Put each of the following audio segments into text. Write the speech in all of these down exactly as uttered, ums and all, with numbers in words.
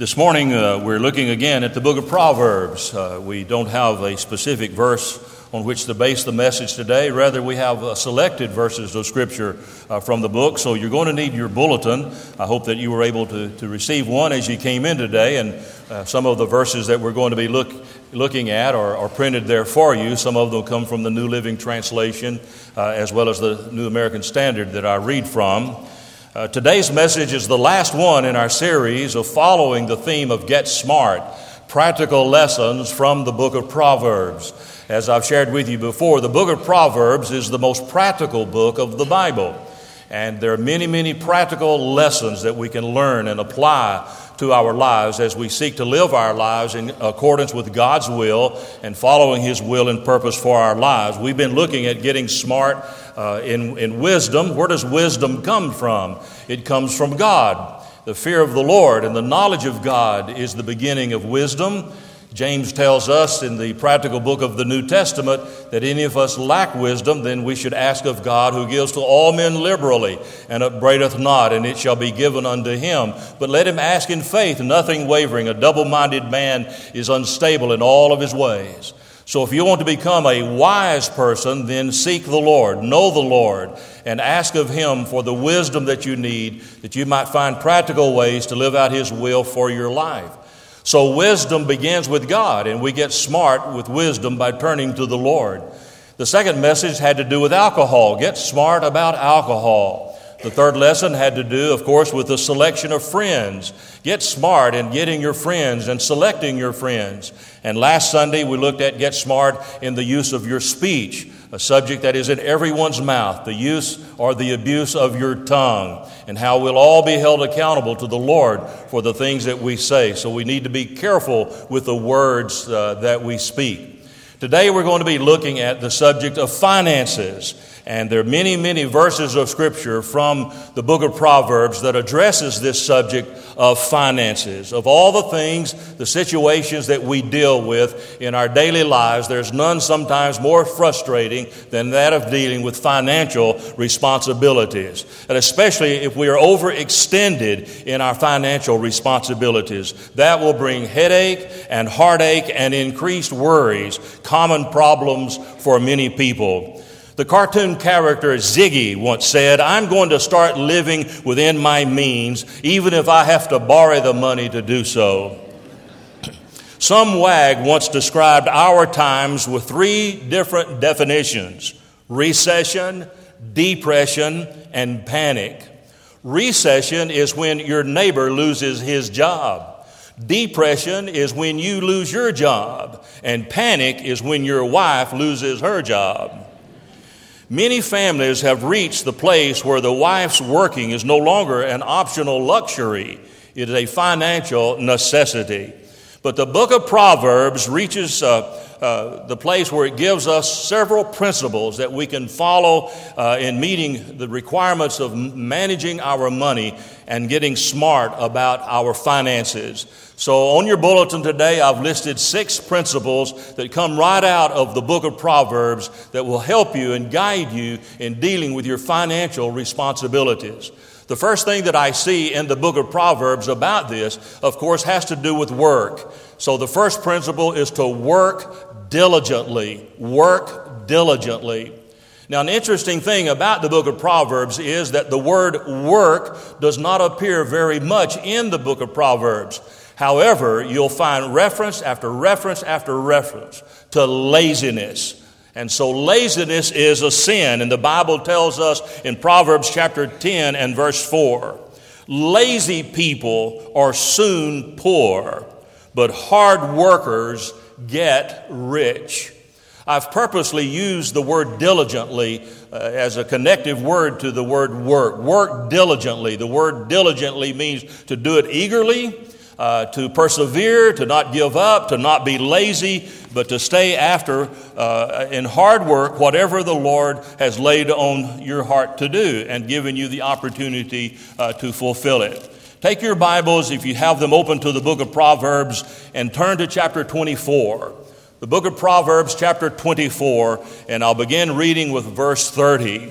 This morning, uh, we're looking again at the book of Proverbs. Uh, we don't have a specific verse on which to base the message today. Rather, we have uh, selected verses of Scripture uh, from the book. So you're going to need your bulletin. I hope that you were able to, to receive one as you came in today. And uh, some of the verses that we're going to be look, looking at are, are printed there for you. Some of them come from the New Living Translation, uh, as well as the New American Standard that I read from. Uh, today's message is the last one in our series of following the theme of Get Smart, practical lessons from the book of Proverbs. As I've shared with you before, the book of Proverbs is the most practical book of the Bible. And there are many, many practical lessons that we can learn and apply to our lives as we seek to live our lives in accordance with God's will and following His will and purpose for our lives. We've been looking at getting smart uh, in, in wisdom. Where does wisdom come from? It comes from God. The fear of the Lord and the knowledge of God is the beginning of wisdom. James tells us in the practical book of the New Testament that any of us lack wisdom, then we should ask of God, who gives to all men liberally and upbraideth not, and it shall be given unto him. But let him ask in faith, nothing wavering. A double-minded man is unstable in all of his ways. So if you want to become a wise person, then seek the Lord, know the Lord, and ask of Him for the wisdom that you need, that you might find practical ways to live out His will for your life. So wisdom begins with God, and we get smart with wisdom by turning to the Lord. The second message had to do with alcohol. Get smart about alcohol. The third lesson had to do, of course, with the selection of friends. Get smart in getting your friends and selecting your friends. And last Sunday, we looked at get smart in the use of your speech, a subject that is in everyone's mouth, the use or the abuse of your tongue, and how we'll all be held accountable to the Lord for the things that we say. So we need to be careful with the words uh, that we speak. Today we're going to be looking at the subject of finances. And there are many, many verses of Scripture from the book of Proverbs that addresses this subject of finances. Of all the things, the situations that we deal with in our daily lives, there's none sometimes more frustrating than that of dealing with financial responsibilities. And especially if we are overextended in our financial responsibilities. That will bring headache and heartache and increased worries, common problems for many people. The cartoon character Ziggy once said, "I'm going to start living within my means, even if I have to borrow the money to do so." Some wag once described our times with three different definitions: recession, depression, and panic. Recession is when your neighbor loses his job. Depression is when you lose your job. And panic is when your wife loses her job. Many families have reached the place where the wife's working is no longer an optional luxury. It is a financial necessity. But the book of Proverbs reaches uh, uh, the place where it gives us several principles that we can follow uh, in meeting the requirements of managing our money and getting smart about our finances. So on your bulletin today, I've listed six principles that come right out of the book of Proverbs that will help you and guide you in dealing with your financial responsibilities. The first thing that I see in the book of Proverbs about this, of course, has to do with work. So the first principle is to work diligently. Work diligently. Now, an interesting thing about the book of Proverbs is that the word work does not appear very much in the book of Proverbs. However, you'll find reference after reference after reference to laziness. And so laziness is a sin, and the Bible tells us in Proverbs chapter ten and verse four, lazy people are soon poor, but hard workers get rich. I've purposely used the word diligently uh, as a connective word to the word work. Work diligently. The word diligently means to do it eagerly, Uh, to persevere, to not give up, to not be lazy, but to stay after uh, in hard work whatever the Lord has laid on your heart to do and given you the opportunity uh, to fulfill it. Take your Bibles, if you have them open, to the book of Proverbs and turn to chapter twenty-four. The book of Proverbs, chapter twenty-four, and I'll begin reading with verse thirty.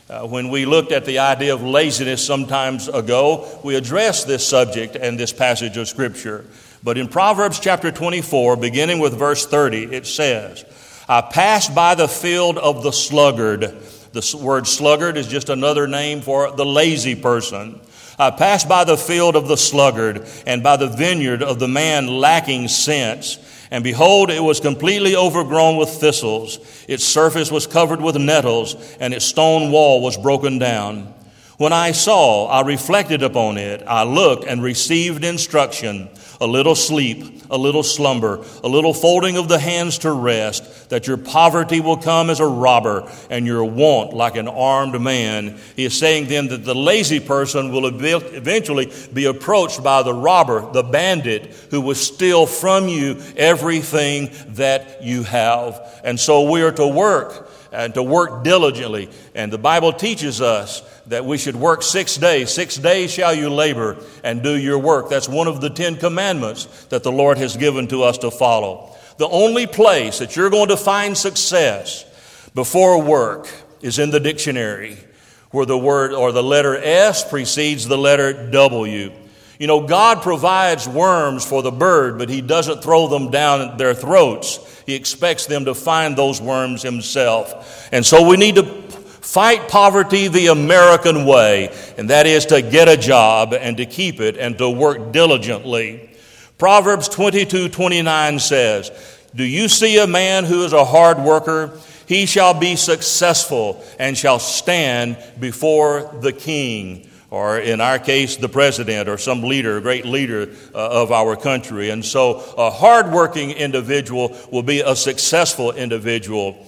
Uh, when we looked at the idea of laziness some times ago, we addressed this subject and this passage of Scripture. But in Proverbs chapter twenty-four, beginning with verse thirty, it says, I passed by the field of the sluggard. The word sluggard is just another name for the lazy person. I passed by the field of the sluggard and by the vineyard of the man lacking sense. And behold, it was completely overgrown with thistles. Its surface was covered with nettles, and its stone wall was broken down. When I saw, I reflected upon it. I looked and received instruction, a little sleep, a little slumber, a little folding of the hands to rest, that your poverty will come as a robber and your want like an armed man. He is saying then that the lazy person will eventually be approached by the robber, the bandit, who will steal from you everything that you have. And so we are to work and to work diligently. And the Bible teaches us that we should work six days. Six days shall you labor and do your work. That's one of the Ten Commandments that the Lord has given to us to follow. The only place that you're going to find success before work is in the dictionary, where the word or the letter S precedes the letter W. You know, God provides worms for the bird, but He doesn't throw them down their throats. He expects them to find those worms Himself. And so we need to fight poverty the American way, and that is to get a job and to keep it and to work diligently. Proverbs twenty-two twenty-nine says, do you see a man who is a hard worker? He shall be successful and shall stand before the king. Or in our case, the president or some leader, a great leader uh, of our country. And so a hardworking individual will be a successful individual.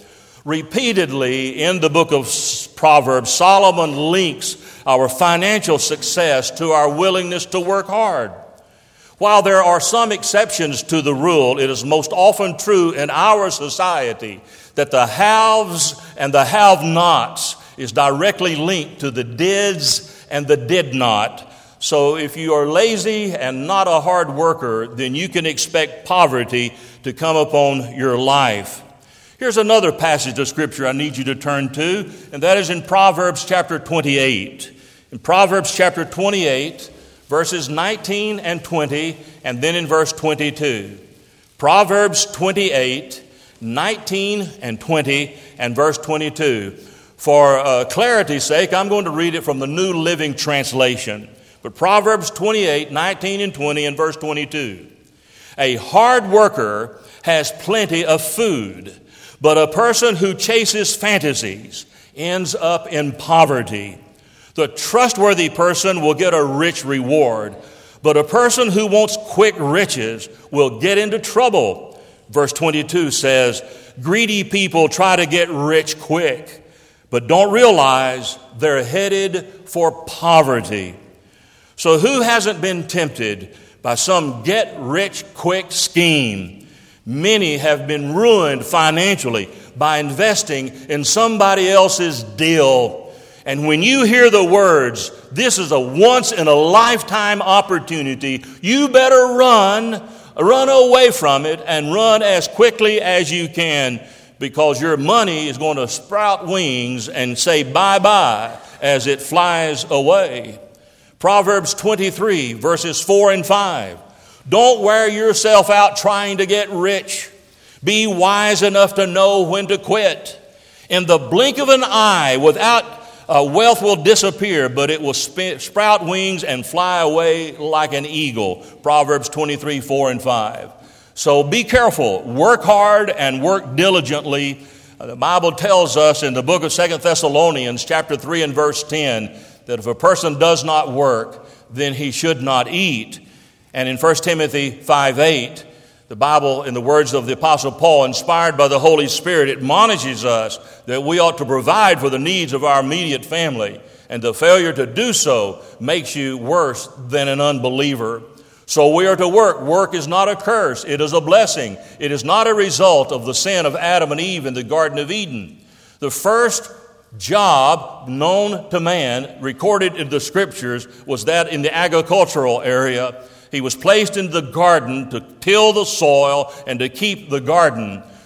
Repeatedly in the book of Proverbs, Solomon links our financial success to our willingness to work hard. While there are some exceptions to the rule, it is most often true in our society that the haves and the have-nots is directly linked to the dids and the did not. So if you are lazy and not a hard worker, then you can expect poverty to come upon your life. Here's another passage of Scripture I need you to turn to, and that is in Proverbs chapter twenty-eight. In Proverbs chapter twenty-eight, verses nineteen and twenty, and then in verse twenty-two. Proverbs twenty-eight, nineteen and twenty, and verse twenty-two. For uh, clarity's sake, I'm going to read it from the New Living Translation. But Proverbs twenty-eight, nineteen and twenty, and verse twenty-two. A hard worker has plenty of food, but a person who chases fantasies ends up in poverty. The trustworthy person will get a rich reward, but a person who wants quick riches will get into trouble. Verse twenty-two says, greedy people try to get rich quick, but don't realize they're headed for poverty. So who hasn't been tempted by some get-rich-quick scheme? Many have been ruined financially by investing in somebody else's deal. And when you hear the words, this is a once-in-a-lifetime opportunity, you better run, run away from it and run as quickly as you can, because your money is going to sprout wings and say bye-bye as it flies away. Proverbs twenty-three, verses four and five. Don't wear yourself out trying to get rich. Be wise enough to know when to quit. In the blink of an eye, without uh, wealth will disappear, but it will sp- sprout wings and fly away like an eagle. Proverbs twenty-three, four and five. So be careful, work hard and work diligently. Uh, the Bible tells us in the book of Second Thessalonians chapter three and verse ten that if a person does not work, then he should not eat. And in First Timothy five eight, the Bible, in the words of the Apostle Paul, inspired by the Holy Spirit, admonishes us that we ought to provide for the needs of our immediate family. And the failure to do so makes you worse than an unbeliever. So we are to work. Work is not a curse. It is a blessing. It is not a result of the sin of Adam and Eve in the Garden of Eden. The first job known to man, recorded in the Scriptures, was that in the agricultural area. He was placed in the garden to till the soil and to keep the garden.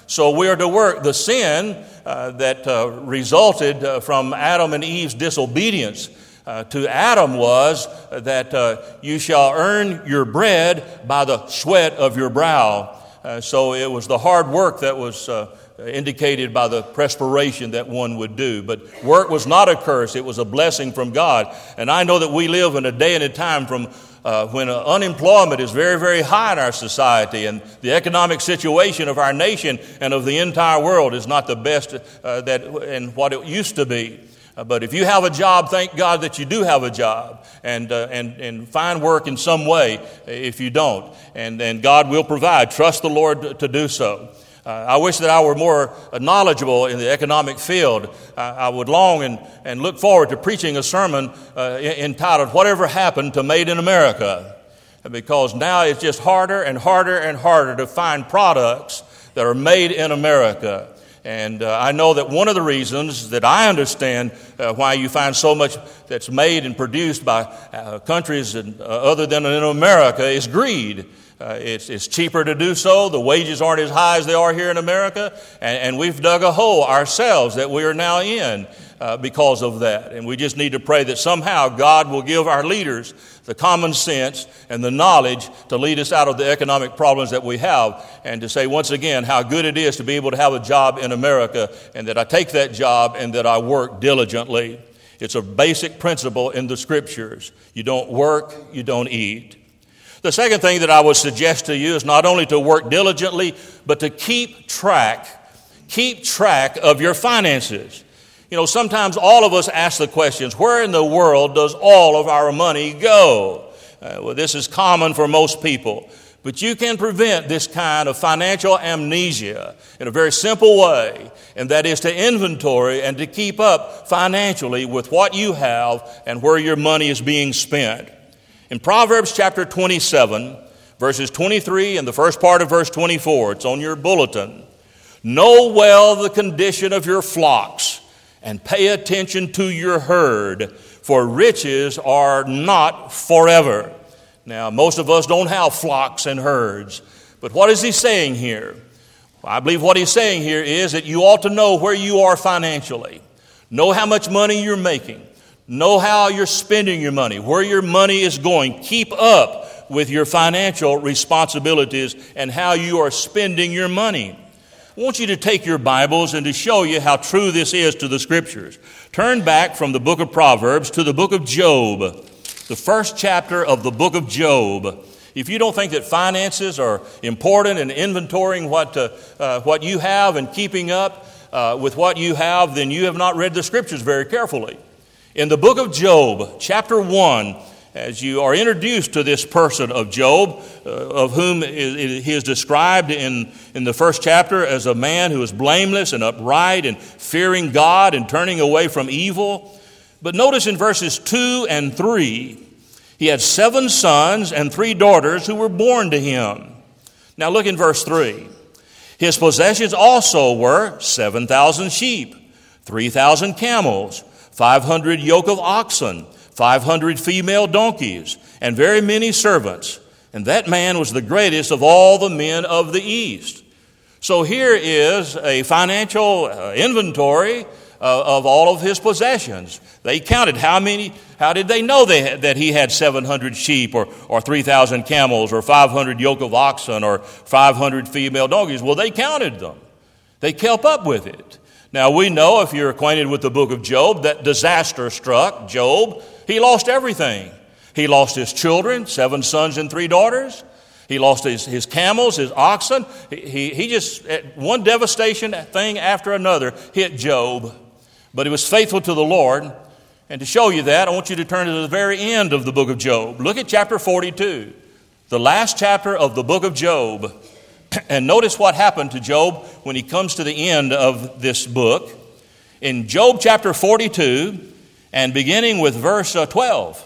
So we are to work. The sin uh, that uh, resulted uh, from Adam and Eve's disobedience uh, to Adam was that uh, you shall earn your bread by the sweat of your brow. Uh, so it was the hard work that was uh, indicated by the perspiration that one would do. But work was not a curse. It was a blessing from God. And I know that we live in a day and a time from uh, when uh, unemployment is very, very high in our society, and the economic situation of our nation and of the entire world is not the best uh, that and what it used to be. Uh, but if you have a job, thank God that you do have a job, and uh, and and find work in some way if you don't, and and God will provide. Trust the Lord to, to do so. Uh, I wish that I were more knowledgeable in the economic field. Uh, I would long and, and look forward to preaching a sermon uh, entitled, Whatever Happened to Made in America? Because now it's just harder and harder and harder to find products that are made in America. And uh, I know that one of the reasons that I understand uh, why you find so much that's made and produced by uh, countries and, uh, other than in America is greed. Uh, it's, it's cheaper to do so. The wages aren't as high as they are here in America. And, and we've dug a hole ourselves that we are now in uh, because of that. And we just need to pray that somehow God will give our leaders the common sense and the knowledge to lead us out of the economic problems that we have, and to say once again how good it is to be able to have a job in America, and that I take that job and that I work diligently. It's a basic principle in the Scriptures. You don't work, you don't eat. The second thing that I would suggest to you is not only to work diligently, but to keep track, keep track of your finances. You know, sometimes all of us ask the questions, where in the world does all of our money go? Uh, well, this is common for most people. But you can prevent this kind of financial amnesia in a very simple way, and that is to inventory and to keep up financially with what you have and where your money is being spent. In Proverbs chapter twenty-seven, verses twenty-three and the first part of verse twenty-four, it's on your bulletin. Know well the condition of your flocks and pay attention to your herd, for riches are not forever. Now, most of us don't have flocks and herds, but what is he saying here? Well, I believe what he's saying here is that you ought to know where you are financially. Know how much money you're making. Know how you're spending your money, where your money is going. Keep up with your financial responsibilities and how you are spending your money. I want you to take your Bibles and to show you how true this is to the Scriptures. Turn back from the book of Proverbs to the book of Job, the first chapter of the book of Job. If you don't think that finances are important and inventorying what, uh, uh, what you have and keeping up uh, with what you have, then you have not read the Scriptures very carefully. In the book of Job, chapter one, as you are introduced to this person of Job, uh, of whom he is described in, in the first chapter as a man who is blameless and upright and fearing God and turning away from evil. But notice in verses two and three, he had seven sons and three daughters who were born to him. Now look in verse three. His possessions also were seven thousand sheep, three thousand camels, five hundred yoke of oxen, five hundred female donkeys, and very many servants. And that man was the greatest of all the men of the East. So here is a financial uh, inventory uh, of all of his possessions. They counted how many, how did they know they had, that he had seven hundred sheep or, or three thousand camels or five hundred yoke of oxen or five hundred female donkeys? Well, they counted them. They kept up with it. Now, we know, if you're acquainted with the book of Job, that disaster struck Job. He lost everything. He lost his children, seven sons and three daughters. He lost his, his camels, his oxen. He, he, he just, one devastation thing after another hit Job. But he was faithful to the Lord. And to show you that, I want you to turn to the very end of the book of Job. Look at chapter forty-two, the last chapter of the book of Job. And notice what happened to Job when he comes to the end of this book. In Job chapter forty-two, and beginning with verse twelve.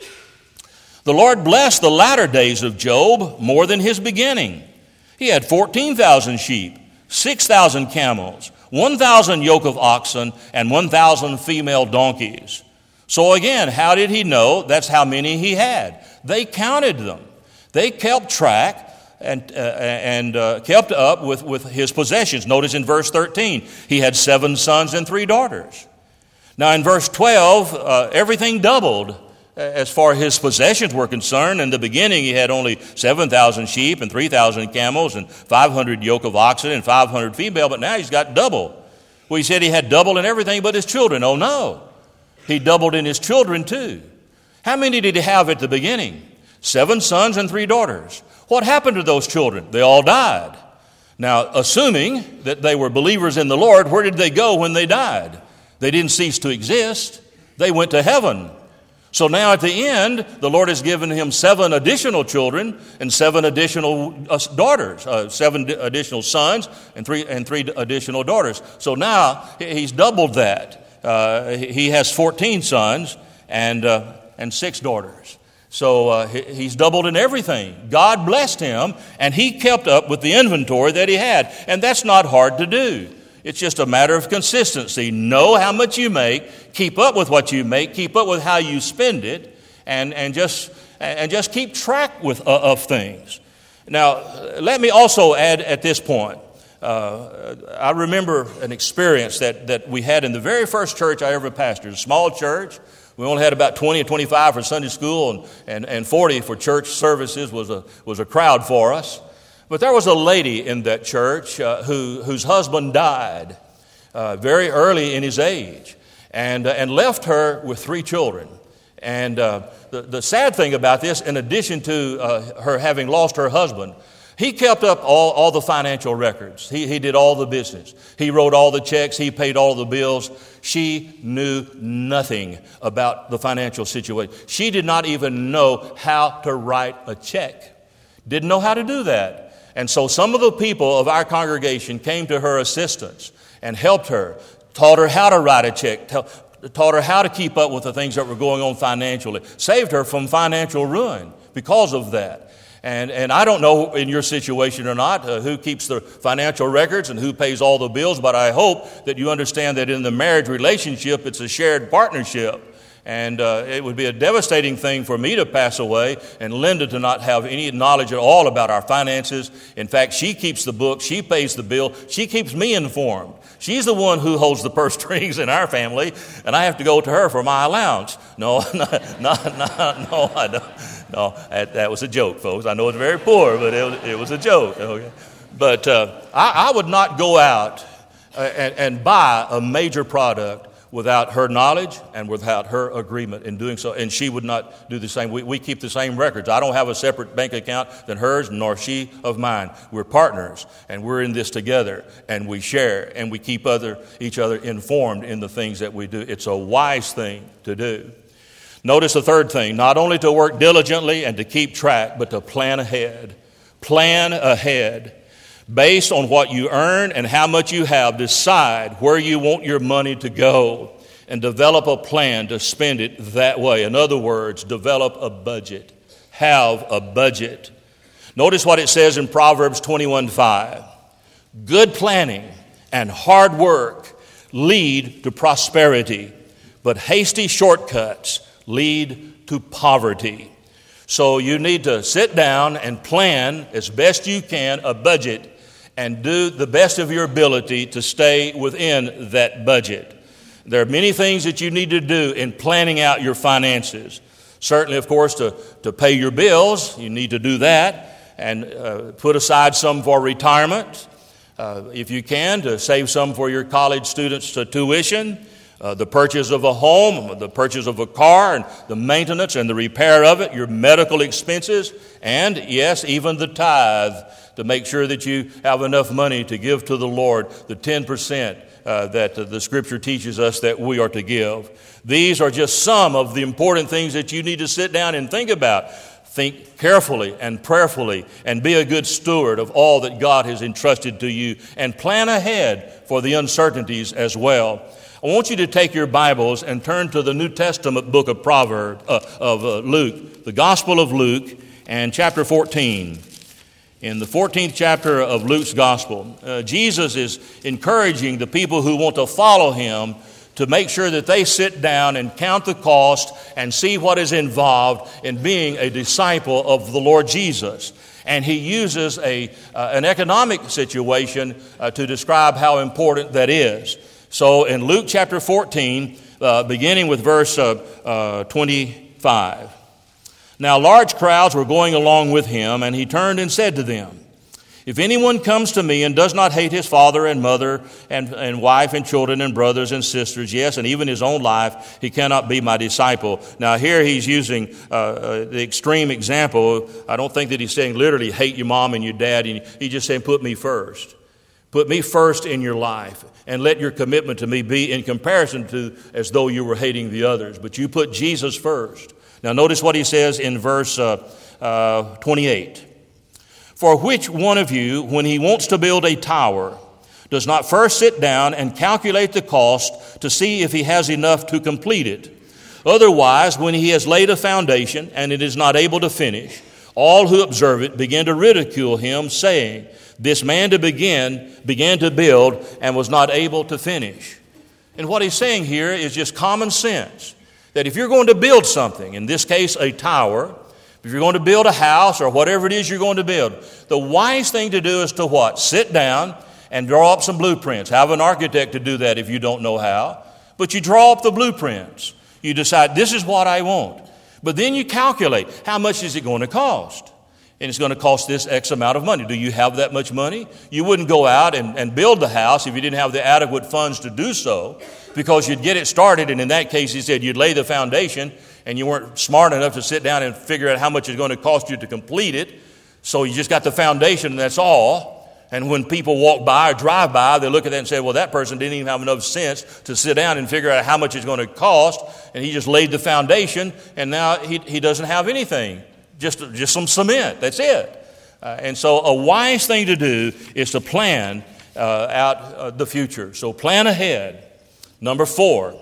The Lord blessed the latter days of Job more than his beginning. He had fourteen thousand sheep, six thousand camels, one thousand yoke of oxen, and one thousand female donkeys. So again, how did he know that's how many he had? They counted them. They kept track. and, uh, and uh, kept up with, with his possessions. Notice in verse thirteen, he had seven sons and three daughters. Now in verse twelve, uh, everything doubled as far as his possessions were concerned. In the beginning, he had only seven thousand sheep and three thousand camels and five hundred yoke of oxen and five hundred female, but now he's got double. Well, he said he had double in everything but his children. Oh, no. He doubled in his children, too. How many did he have at the beginning? Seven sons and three daughters. What happened to those children? They all died. Now, assuming that they were believers in the Lord, where did they go when they died? They didn't cease to exist. They went to heaven. So now at the end, the Lord has given him seven additional children and seven additional uh, daughters, uh, seven d- additional sons and three and three additional daughters. So now he's doubled that. Uh, he has fourteen sons and uh, and six daughters. So uh, he's doubled in everything. God blessed him, and he kept up with the inventory that he had. And that's not hard to do. It's just a matter of consistency. Know how much you make, keep up with what you make, keep up with how you spend it, and, and, just, and just keep track with, uh, of things. Now, let me also add at this point, uh, I remember an experience that, that we had in the very first church I ever pastored, a small church. We only had about twenty or twenty-five for Sunday school, and, and, and forty for church services was a, was a crowd for us. But there was a lady in that church uh, who, whose husband died uh, very early in his age and, uh, and left her with three children. And uh, the, the sad thing about this, in addition to uh, her having lost her husband, he kept up all, all the financial records. He, he did all the business. He wrote all the checks. He paid all the bills. She knew nothing about the financial situation. She did not even know how to write a check. Didn't know how to do that. And so some of the people of our congregation came to her assistance and helped her, taught her how to write a check, taught her how to keep up with the things that were going on financially, saved her from financial ruin because of that. And and I don't know in your situation or not uh, who keeps the financial records and who pays all the bills, but I hope that you understand that in the marriage relationship, it's a shared partnership. And uh, it would be a devastating thing for me to pass away and Linda to not have any knowledge at all about our finances. In fact, she keeps the book. She pays the bill. She keeps me informed. She's the one who holds the purse strings in our family, and I have to go to her for my allowance. No, no, no, no, no I don't. No, that, that was a joke, folks. I know it's very poor, but it was, it was a joke. Okay? But uh, I, I would not go out uh, and, and buy a major product without her knowledge and without her agreement in doing so. And she would not do the same. We, we keep the same records. I don't have a separate bank account than hers, nor she of mine. We're partners, and we're in this together, and we share, and we keep other each other informed in the things that we do. It's a wise thing to do. Notice the third thing, not only to work diligently and to keep track, but to plan ahead. Plan ahead. Based on what you earn and how much you have, decide where you want your money to go and develop a plan to spend it that way. In other words, develop a budget. Have a budget. Notice what it says in Proverbs twenty-one five. Good planning and hard work lead to prosperity, but hasty shortcuts lead to poverty. So you need to sit down and plan as best you can a budget and do the best of your ability to stay within that budget. There are many things that you need to do in planning out your finances. Certainly, of course, to, to pay your bills, you need to do that, and uh, put aside some for retirement. Uh, if you can, to save some for your college students' uh, tuition, uh, the purchase of a home, the purchase of a car, and the maintenance and the repair of it, your medical expenses, and, yes, even the tithe, to make sure that you have enough money to give to the Lord, the ten percent uh, that uh, the Scripture teaches us that we are to give. These are just some of the important things that you need to sit down and think about. Think carefully and prayerfully and be a good steward of all that God has entrusted to you, and plan ahead for the uncertainties as well. I want you to take your Bibles and turn to the New Testament book of Proverbs, uh, of uh, Luke, the Gospel of Luke, and chapter fourteen. In the fourteenth chapter of Luke's Gospel, uh, Jesus is encouraging the people who want to follow him to make sure that they sit down and count the cost and see what is involved in being a disciple of the Lord Jesus. And he uses a uh, an economic situation uh, to describe how important that is. So in Luke chapter fourteen, uh, beginning with verse uh, uh, twenty-five. Now large crowds were going along with him, and he turned and said to them, if anyone comes to me and does not hate his father and mother and, and wife and children and brothers and sisters, yes, and even his own life, he cannot be my disciple. Now here he's using uh, uh, the extreme example. I don't think that he's saying literally hate your mom and your dad. He's just saying put me first. Put me first in your life and let your commitment to me be in comparison to as though you were hating the others. But you put Jesus first. Now notice what he says in verse uh, uh, twenty-eight. For which one of you, when he wants to build a tower, does not first sit down and calculate the cost to see if he has enough to complete it? Otherwise, when he has laid a foundation and it is not able to finish, all who observe it begin to ridicule him, saying, this man to begin began to build and was not able to finish. And what he's saying here is just common sense, that if you're going to build something, in this case a tower, if you're going to build a house or whatever it is you're going to build, the wise thing to do is to what? Sit down and draw up some blueprints. Have an architect to do that if you don't know how. But you draw up the blueprints. You decide, this is what I want. But then you calculate, how much is it going to cost? And it's going to cost this X amount of money. Do you have that much money? You wouldn't go out and, and build the house if you didn't have the adequate funds to do so, because you'd get it started. And in that case, he said, you'd lay the foundation, and you weren't smart enough to sit down and figure out how much it's going to cost you to complete it. So you just got the foundation, and that's all. And when people walk by or drive by, they look at that and say, well, that person didn't even have enough sense to sit down and figure out how much it's going to cost. And he just laid the foundation, and now he, he doesn't have anything. Just, just some cement. That's it. Uh, and so a wise thing to do is to plan uh, out uh, the future. So plan ahead. Number four.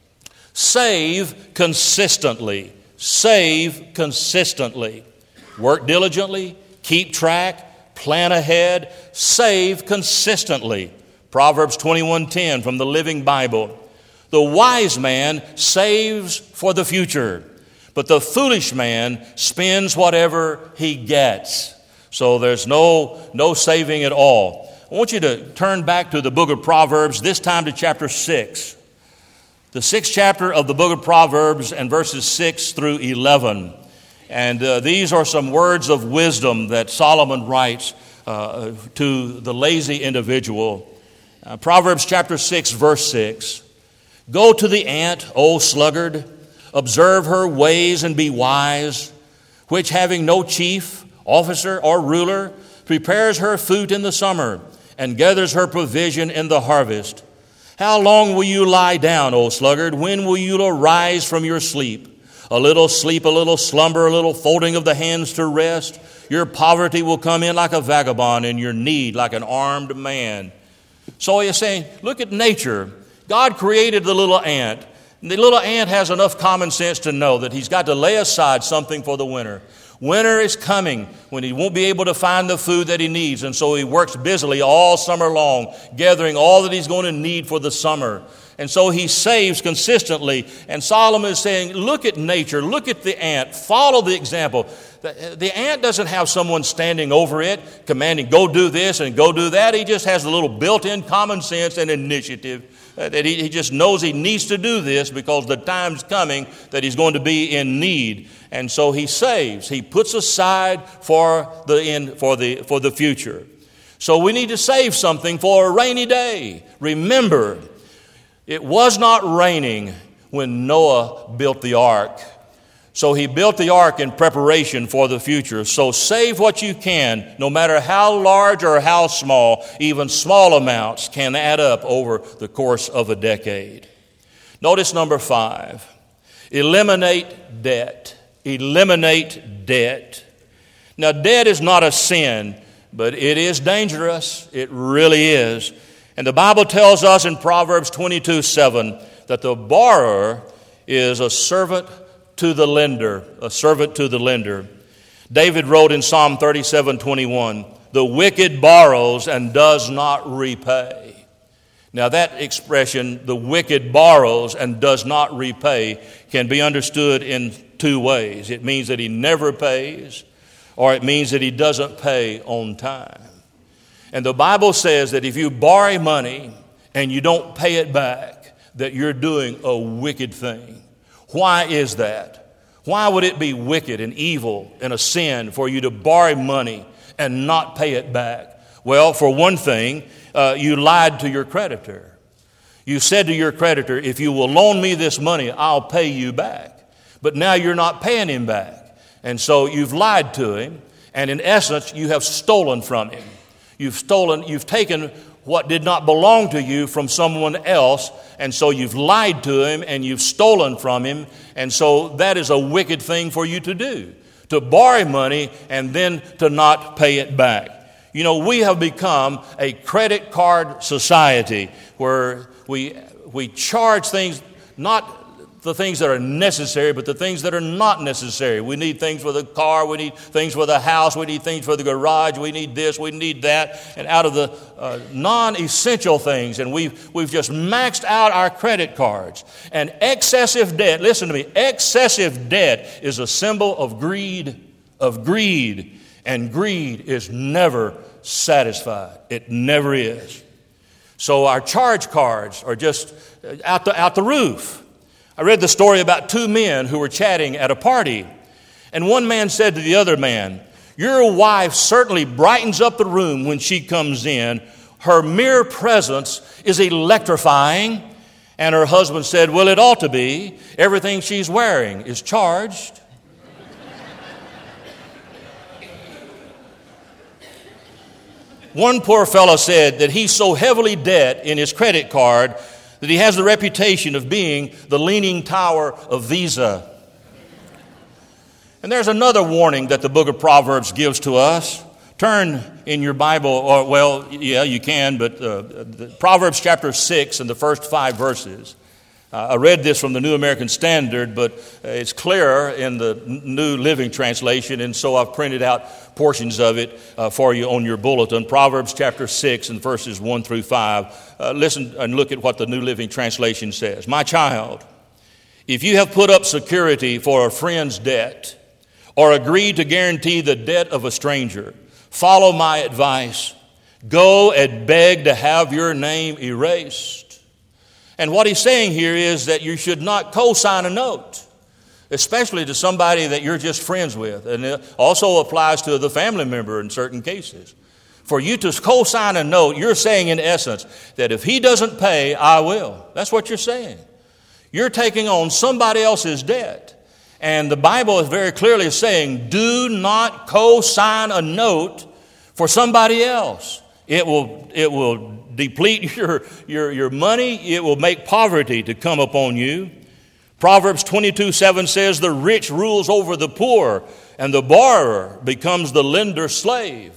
Save consistently. Save consistently. Work diligently. Keep track. Plan ahead. Save consistently. Proverbs twenty-one ten from the Living Bible. The wise man saves for the future, but the foolish man spends whatever he gets. So there's no, no saving at all. I want you to turn back to the book of Proverbs, this time to chapter six. The sixth chapter of the book of Proverbs and verses six through eleven. And uh, these are some words of wisdom that Solomon writes uh, to the lazy individual. Uh, Proverbs chapter six, verse six. Go to the ant, O sluggard, observe her ways and be wise, which having no chief, officer, or ruler, prepares her food in the summer and gathers her provision in the harvest. How long will you lie down, O sluggard? When will you arise from your sleep? A little sleep, a little slumber, a little folding of the hands to rest. Your poverty will come in like a vagabond, and your need like an armed man. So he's saying, look at nature. God created the little ant. And the little ant has enough common sense to know that he's got to lay aside something for the winter. Winter is coming when he won't be able to find the food that he needs. And so he works busily all summer long, gathering all that he's going to need for the summer. And so he saves consistently. And Solomon is saying, look at nature, look at the ant, follow the example. The, the ant doesn't have someone standing over it, commanding, go do this and go do that. He just has a little built-in common sense and initiative. Uh, that he, he just knows he needs to do this because the time's coming that he's going to be in need. And so he saves. He puts aside for the in, for the for the future. So we need to save something for a rainy day. Remember, it was not raining when Noah built the ark. So he built the ark in preparation for the future. So save what you can, no matter how large or how small. Even small amounts can add up over the course of a decade. Notice number five. Eliminate debt. Eliminate debt. Now, debt is not a sin, but it is dangerous. It really is. And the Bible tells us in Proverbs twenty-two seven that the borrower is a servant to the lender, a servant to the lender. David wrote in Psalm thirty-seven twenty-one, the wicked borrows and does not repay. Now that expression, the wicked borrows and does not repay, can be understood in two ways. It means that he never pays, or it means that he doesn't pay on time. And the Bible says that if you borrow money and you don't pay it back, that you're doing a wicked thing. Why is that? Why would it be wicked and evil and a sin for you to borrow money and not pay it back? Well, for one thing, uh, you lied to your creditor. You said to your creditor, if you will loan me this money, I'll pay you back. But now you're not paying him back. And so you've lied to him, and in essence, you have stolen from him. You've stolen, you've taken what did not belong to you from someone else, and so you've lied to him and you've stolen from him, and so that is a wicked thing for you to do, to borrow money and then to not pay it back. You know, we have become a credit card society where we we charge things, not the things that are necessary, but the things that are not necessary. We need things for the car, we need things for the house, we need things for the garage, we need this, we need that, and out of the uh, non-essential things, and we've, we've just maxed out our credit cards. And excessive debt, listen to me, excessive debt is a symbol of greed, of greed, and greed is never satisfied. It never is. So our charge cards are just out the, out the roof. I read the story about two men who were chatting at a party, and one man said to the other man, "Your wife certainly brightens up the room when she comes in. Her mere presence is electrifying." And her husband said, "Well, it ought to be. Everything she's wearing is charged." One poor fellow said that he's so heavily debt in his credit card that he has the reputation of being the leaning tower of Visa. And there's another warning that the book of Proverbs gives to us. Turn in your Bible, or well, yeah, you can, but uh, Proverbs chapter six and the first five verses. Uh, I read this from the New American Standard, but it's clearer in the New Living Translation, and so I've printed out portions of it uh, for you on your bulletin. Proverbs chapter six and verses one through five. Uh, listen and look at what the New Living Translation says. "My child, if you have put up security for a friend's debt or agreed to guarantee the debt of a stranger, follow my advice. Go and beg to have your name erased." And what he's saying here is that you should not co-sign a note, especially to somebody that you're just friends with. And it also applies to the family member in certain cases. For you to co-sign a note, you're saying in essence that if he doesn't pay, I will. That's what you're saying. You're taking on somebody else's debt. And the Bible is very clearly saying, do not co-sign a note for somebody else. It will, it will deplete your, your, your money. It will make poverty to come upon you. Proverbs twenty-two seven says, "The rich rules over the poor, and the borrower becomes the lender's slave."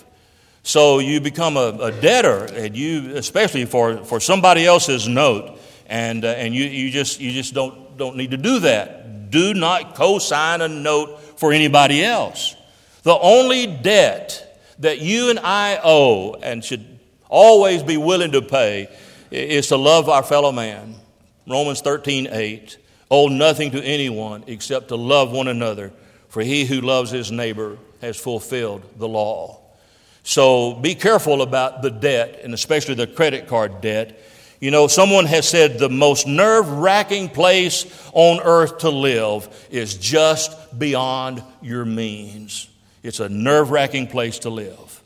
So you become a, a debtor, and you, especially for, for somebody else's note, and uh, and you, you just you just don't don't need to do that. Do not co-sign a note for anybody else. The only debt that you and I owe and should always be willing to pay is to love our fellow man. Romans thirteen eight. "Owe nothing to anyone except to love one another, for he who loves his neighbor has fulfilled the law." So be careful about the debt, and especially the credit card debt. You know, someone has said the most nerve-wracking place on earth to live is just beyond your means. It's a nerve-wracking place to live.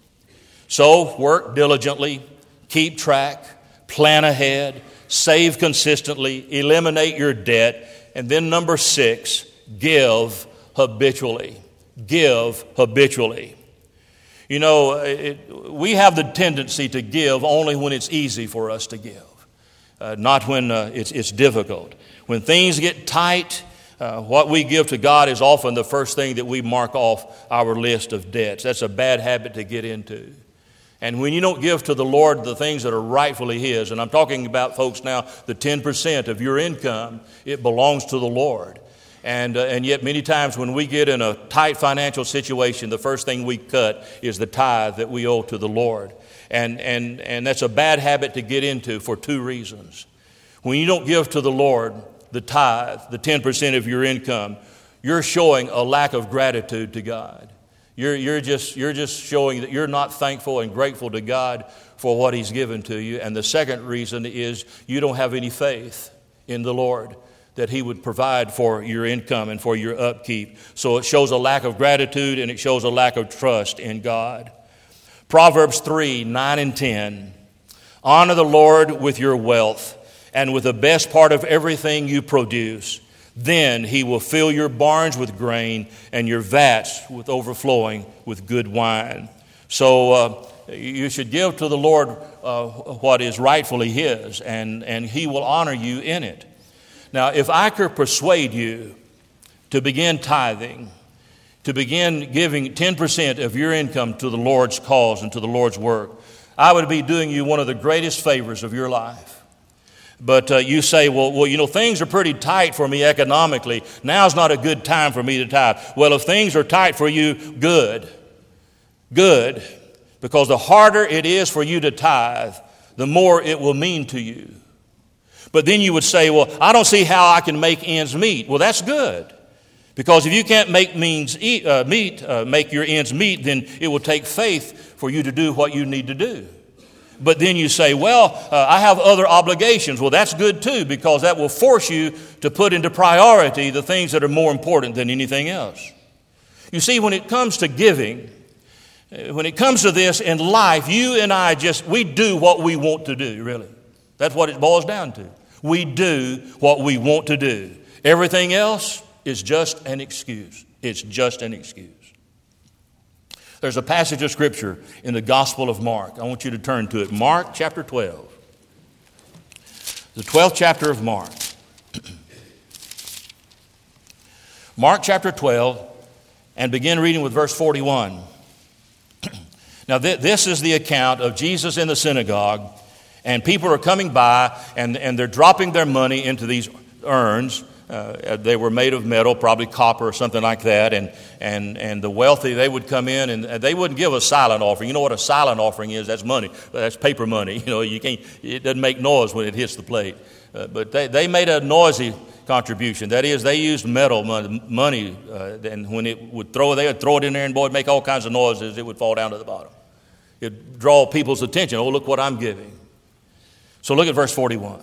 So work diligently, keep track, plan ahead, save consistently, eliminate your debt, and then number six, give habitually. Give habitually. You know, it, we have the tendency to give only when it's easy for us to give, uh, not when uh, it's, it's difficult. When things get tight, Uh, what we give to God is often the first thing that we mark off our list of debts. That's a bad habit to get into. And when you don't give to the Lord the things that are rightfully His, and I'm talking about, folks, now the ten percent of your income, it belongs to the Lord. And uh, and yet many times when we get in a tight financial situation, the first thing we cut is the tithe that we owe to the Lord. And and and that's a bad habit to get into for two reasons. When you don't give to the Lord the tithe, the ten percent of your income, you're showing a lack of gratitude to God. You're, you're, just, you're just showing that you're not thankful and grateful to God for what He's given to you. And the second reason is you don't have any faith in the Lord that He would provide for your income and for your upkeep. So it shows a lack of gratitude and it shows a lack of trust in God. Proverbs three, nine and ten. Honor the Lord with your wealth and with the best part of everything you produce. Then He will fill your barns with grain and your vats with overflowing with good wine. So uh, you should give to the Lord uh, what is rightfully His, and, and He will honor you in it. Now, if I could persuade you to begin tithing, to begin giving ten percent of your income to the Lord's cause and to the Lord's work, I would be doing you one of the greatest favors of your life. But uh, you say, well, well, you know, things are pretty tight for me economically. Now's not a good time for me to tithe. Well, if things are tight for you, good. Good. Because the harder it is for you to tithe, the more it will mean to you. But then you would say, well, I don't see how I can make ends meet. Well, that's good. Because if you can't make means eat, uh, meet, uh, make your ends meet, then it will take faith for you to do what you need to do. But then you say, well, uh, I have other obligations. Well, that's good too, because that will force you to put into priority the things that are more important than anything else. You see, when it comes to giving, when it comes to this in life, you and I just, we do what we want to do, really. That's what it boils down to. We do what we want to do. Everything else is just an excuse. It's just an excuse. There's a passage of Scripture in the Gospel of Mark. I want you to turn to it. Mark chapter twelve. The twelfth chapter of Mark. Mark chapter twelve, and begin reading with verse forty-one. Now th- this is the account of Jesus in the synagogue, and people are coming by, and, and they're dropping their money into these urns. Uh, they were made of metal, probably copper or something like that. And, and, and the wealthy, they would come in and they wouldn't give a silent offering. You know what a silent offering is? That's money. That's paper money. You know, you can't, it doesn't make noise when it hits the plate. Uh, but they, they made a noisy contribution. That is, they used metal money, money uh, and when it would throw, they would throw it in there and boy, it'd make all kinds of noises. It would fall down to the bottom. It'd draw people's attention. Oh, look what I'm giving. So look at verse forty-one.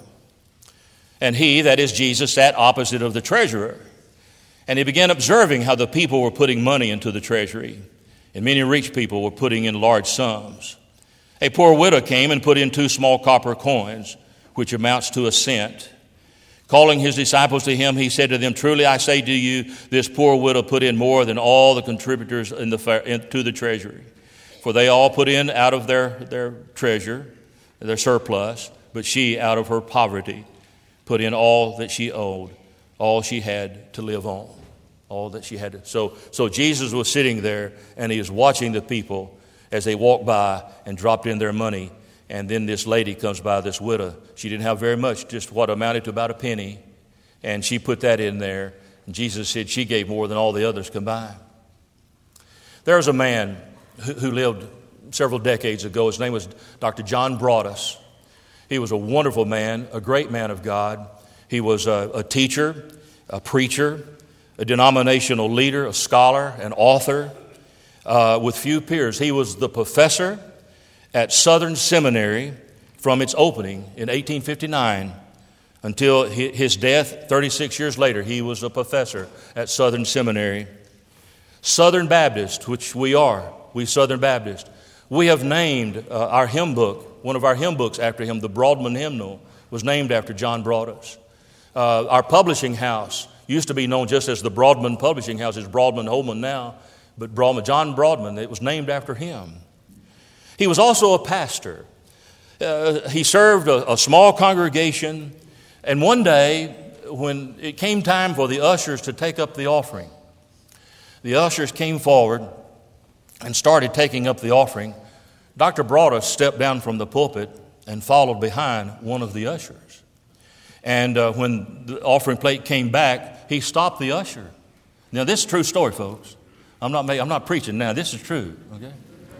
And he, that is Jesus, sat opposite of the treasurer. And he began observing how the people were putting money into the treasury. And many rich people were putting in large sums. A poor widow came and put in two small copper coins, which amounts to a cent. Calling his disciples to him, he said to them, truly I say to you, this poor widow put in more than all the contributors in the, into the treasury. For they all put in out of their, their treasure, their surplus, but she out of her poverty put in all that she owed, all she had to live on, all that she had to. So, so Jesus was sitting there, and he was watching the people as they walked by and dropped in their money. And then this lady comes by, this widow. She didn't have very much, just what amounted to about a penny. And she put that in there. And Jesus said she gave more than all the others combined. There was a man who, who lived several decades ago. His name was Doctor John Broadus. He was a wonderful man, a great man of God. He was a, a teacher, a preacher, a denominational leader, a scholar, an author, uh, with few peers. He was the professor at Southern Seminary from its opening in eighteen fifty-nine until his death thirty-six years later. He was a professor at Southern Seminary. Southern Baptist, which we are, we Southern Baptist. We have named uh, our hymn book, one of our hymn books after him, the Broadman Hymnal, was named after John Broadus. Uh, our publishing house used to be known just as the Broadman Publishing House. It's Broadman Holman now, but Broadman, John Broadman, it was named after him. He was also a pastor. Uh, he served a, a small congregation, and one day when it came time for the ushers to take up the offering, the ushers came forward and started taking up the offering. Doctor Broadus stepped down from the pulpit and followed behind one of the ushers. And uh, when the offering plate came back, he stopped the usher. Now, this is a true story, folks. I'm not making, I'm not preaching now. This is true, okay?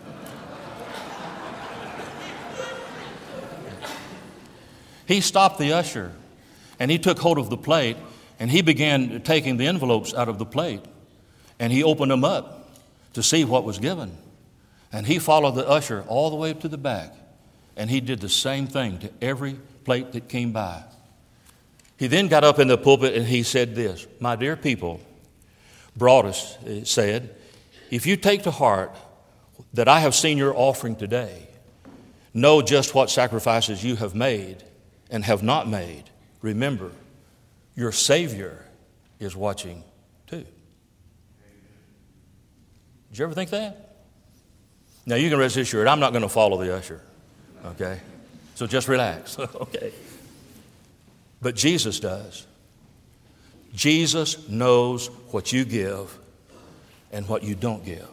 He stopped the usher, and he took hold of the plate, and he began taking the envelopes out of the plate, and he opened them up to see what was given. And he followed the usher all the way to the back. And he did the same thing to every plate that came by. He then got up in the pulpit and he said this, "My dear people, Broadus said, if you take to heart that I have seen your offering today, know just what sacrifices you have made and have not made. Remember, your Savior is watching too." Did you ever think that? Now you can rest assured, I'm not going to follow the usher. Okay? So just relax. Okay? But Jesus does. Jesus knows what you give and what you don't give.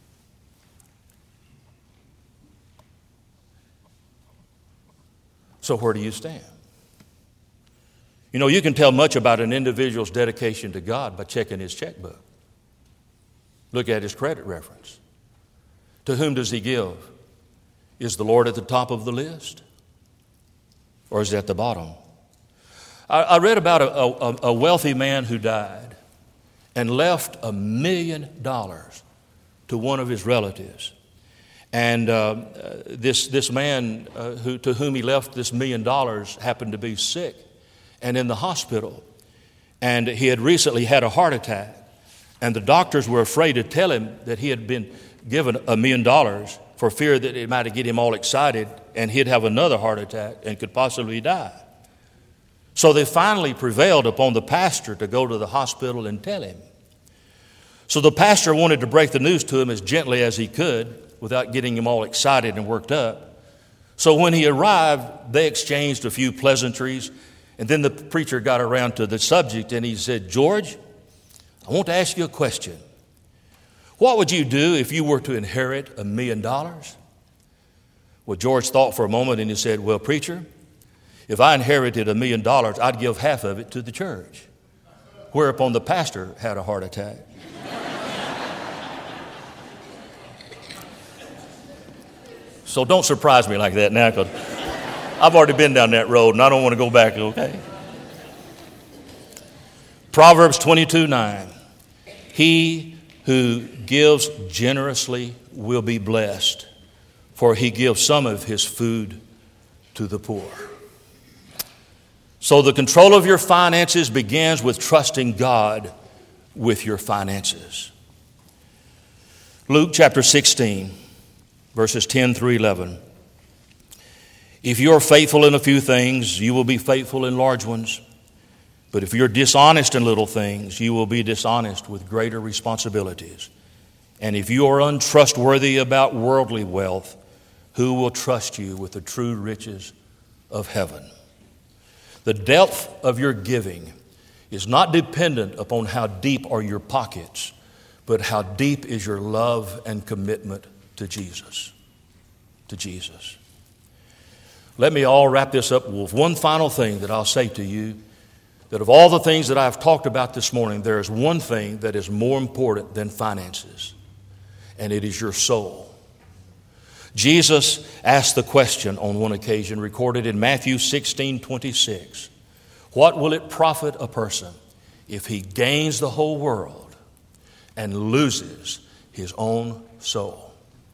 So where do you stand? You know, you can tell much about an individual's dedication to God by checking his checkbook. Look at his credit reference. To whom does he give? Is the Lord at the top of the list? Or is it at the bottom? I, I read about a, a, a wealthy man who died and left a million dollars to one of his relatives. And uh, this, this man uh, who, to whom he left this million dollars happened to be sick and in the hospital. And he had recently had a heart attack. And the doctors were afraid to tell him that he had been given a million dollars for fear that it might get him all excited and he'd have another heart attack and could possibly die. So they finally prevailed upon the pastor to go to the hospital and tell him. So the pastor wanted to break the news to him as gently as he could without getting him all excited and worked up. So when he arrived, they exchanged a few pleasantries, and then the preacher got around to the subject and he said, "George, I want to ask you a question. What would you do if you were to inherit a million dollars?" Well, George thought for a moment and he said, "Well, preacher, if I inherited a million dollars, I'd give half of it to the church." Whereupon the pastor had a heart attack. So don't surprise me like that now, because I've already been down that road and I don't want to go back, okay? Proverbs twenty-two nine. He who gives generously will be blessed, for he gives some of his food to the poor. So the control of your finances begins with trusting God with your finances. Luke chapter sixteen, verses ten through eleven. If you are faithful in a few things, you will be faithful in large ones. But if you're dishonest in little things, you will be dishonest with greater responsibilities. And if you are untrustworthy about worldly wealth, who will trust you with the true riches of heaven? The depth of your giving is not dependent upon how deep are your pockets, but how deep is your love and commitment to Jesus. To Jesus. Let me all wrap this up with one final thing that I'll say to you, that of all the things that I've talked about this morning, there is one thing that is more important than finances, and it is your soul. Jesus asked the question on one occasion, recorded in Matthew sixteen twenty-six. What will it profit a person if he gains the whole world and loses his own soul?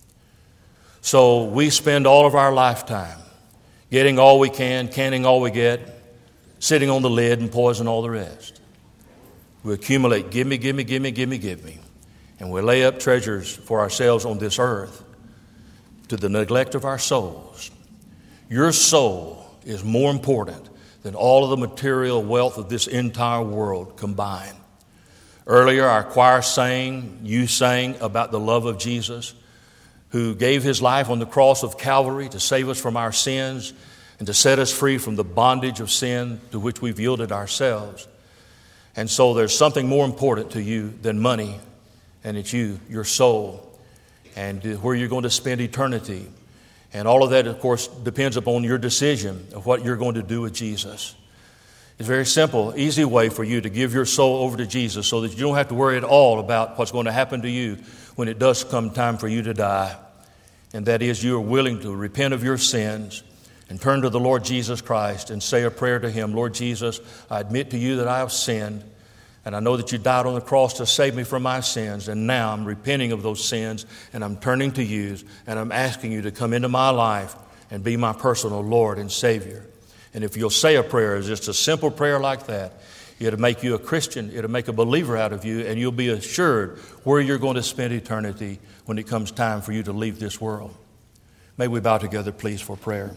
So we spend all of our lifetime getting all we can, canning all we get, sitting on the lid and poison all the rest. We accumulate, give me, give me, give me, give me, give me. And we lay up treasures for ourselves on this earth to the neglect of our souls. Your soul is more important than all of the material wealth of this entire world combined. Earlier, our choir sang, you sang about the love of Jesus, who gave his life on the cross of Calvary to save us from our sins and to set us free from the bondage of sin to which we've yielded ourselves. And so there's something more important to you than money, and it's you, your soul, and where you're going to spend eternity. And all of that, of course, depends upon your decision of what you're going to do with Jesus. It's a very simple, easy way for you to give your soul over to Jesus so that you don't have to worry at all about what's going to happen to you when it does come time for you to die. And that is, you are willing to repent of your sins and turn to the Lord Jesus Christ and say a prayer to him. Lord Jesus, I admit to you that I have sinned, And I know that you died on the cross to save me from my sins. And now I'm repenting of those sins, and I'm turning to you, and I'm asking you to come into my life and be my personal Lord and Savior. And if you'll say a prayer, just a simple prayer like that, it'll make you a Christian, it'll make a believer out of you, and you'll be assured where you're going to spend eternity when it comes time for you to leave this world. May we bow together, please, for prayer.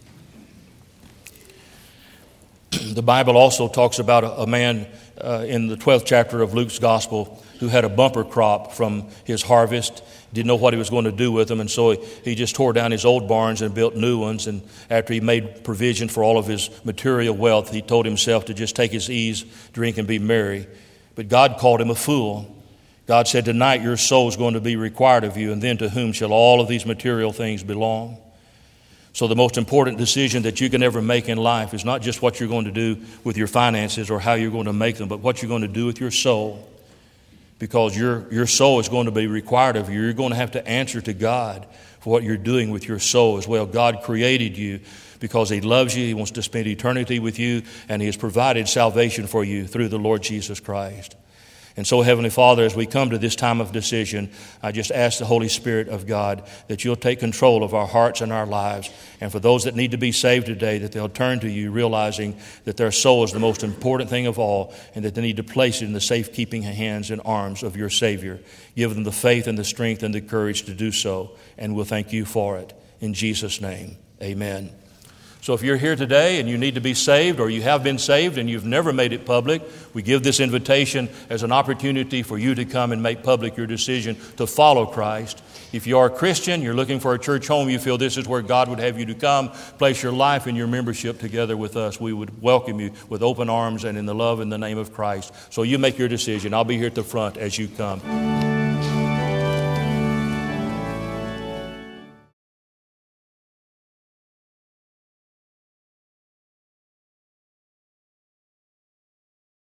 The Bible also talks about a, a man uh, in the twelfth chapter of Luke's Gospel who had a bumper crop from his harvest, didn't know what he was going to do with them, and so he, he just tore down his old barns and built new ones. And after he made provision for all of his material wealth, he told himself to just take his ease, drink, and be merry. But God called him a fool. God said, tonight your soul is going to be required of you, and then to whom shall all of these material things belong? So the most important decision that you can ever make in life is not just what you're going to do with your finances or how you're going to make them, but what you're going to do with your soul. Because your, your soul is going to be required of you. You're going to have to answer to God for what you're doing with your soul as well. God created you because He loves you. He wants to spend eternity with you, and He has provided salvation for you through the Lord Jesus Christ. And so, Heavenly Father, as we come to this time of decision, I just ask the Holy Spirit of God that You'll take control of our hearts and our lives. And for those that need to be saved today, that they'll turn to You, realizing that their soul is the most important thing of all, and that they need to place it in the safekeeping hands and arms of Your Savior. Give them the faith and the strength and the courage to do so, and we'll thank You for it. In Jesus' name, amen. So if you're here today and you need to be saved, or you have been saved and you've never made it public, we give this invitation as an opportunity for you to come and make public your decision to follow Christ. If you are a Christian, you're looking for a church home, you feel this is where God would have you to come, place your life and your membership together with us, we would welcome you with open arms and in the love and the name of Christ. So you make your decision. I'll be here at the front as you come.